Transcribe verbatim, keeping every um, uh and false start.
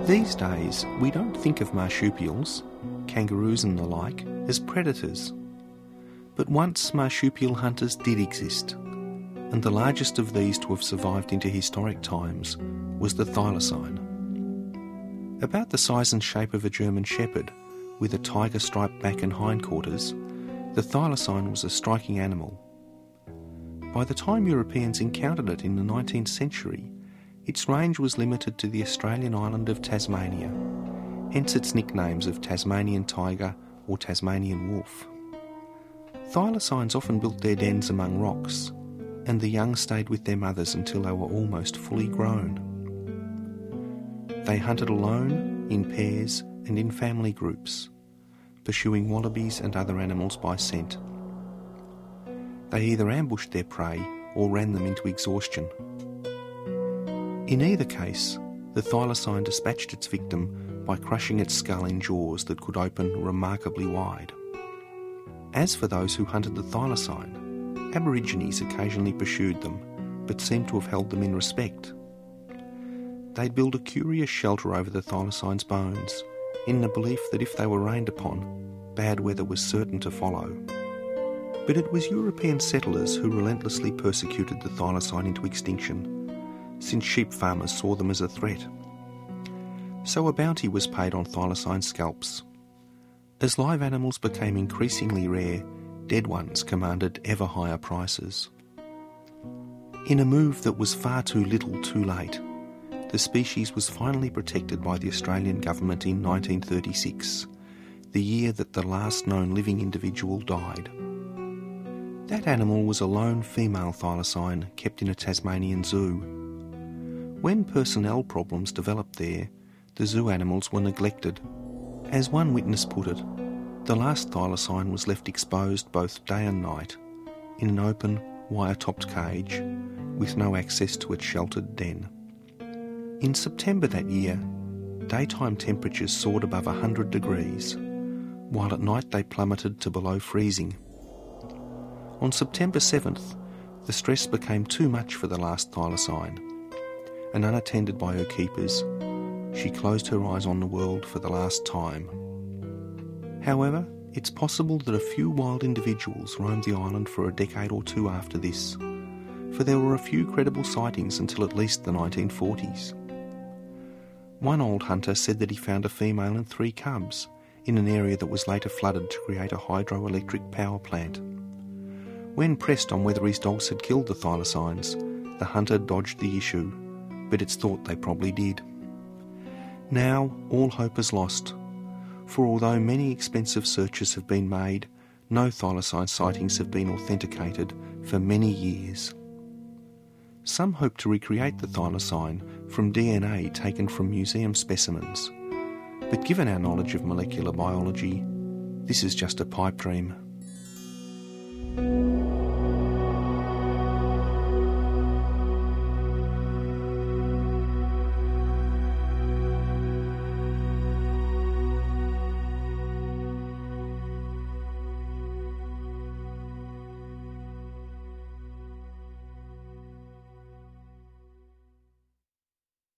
These days, we don't think of marsupials, kangaroos and the like, as predators. But once marsupial hunters did exist, and the largest of these to have survived into historic times was the thylacine. About the size and shape of a German shepherd, with a tiger-striped back and hindquarters, the thylacine was a striking animal. By the time Europeans encountered it in the nineteenth century, its range was limited to the Australian island of Tasmania, hence its nicknames of Tasmanian tiger or Tasmanian wolf. Thylacines often built their dens among rocks, and the young stayed with their mothers until they were almost fully grown. They hunted alone, in pairs, and in family groups, pursuing wallabies and other animals by scent. They either ambushed their prey or ran them into exhaustion. In either case, the thylacine dispatched its victim by crushing its skull in jaws that could open remarkably wide. As for those who hunted the thylacine, Aborigines occasionally pursued them, but seemed to have held them in respect. They'd build a curious shelter over the thylacine's bones, in the belief that if they were rained upon, bad weather was certain to follow. But it was European settlers who relentlessly persecuted the thylacine into extinction, since sheep farmers saw them as a threat. So a bounty was paid on thylacine scalps. As live animals became increasingly rare, dead ones commanded ever higher prices. In a move that was far too little too late, the species was finally protected by the Australian government in nineteen thirty-six, the year that the last known living individual died. That animal was a lone female thylacine kept in a Tasmanian zoo. When personnel problems developed there, the zoo animals were neglected. As one witness put it, the last thylacine was left exposed both day and night, in an open, wire-topped cage, with no access to its sheltered den. In September that year, daytime temperatures soared above one hundred degrees, while at night they plummeted to below freezing. On September seventh, the stress became too much for the last thylacine, and unattended by her keepers, she closed her eyes on the world for the last time. However, it's possible that a few wild individuals roamed the island for a decade or two after this, for there were a few credible sightings until at least the nineteen forties. One old hunter said that he found a female and three cubs in an area that was later flooded to create a hydroelectric power plant. When pressed on whether his dogs had killed the thylacines, the hunter dodged the issue, but it's thought they probably did. Now, all hope is lost, for although many expensive searches have been made, no thylacine sightings have been authenticated for many years. Some hope to recreate the thylacine from D N A taken from museum specimens, but given our knowledge of molecular biology, this is just a pipe dream.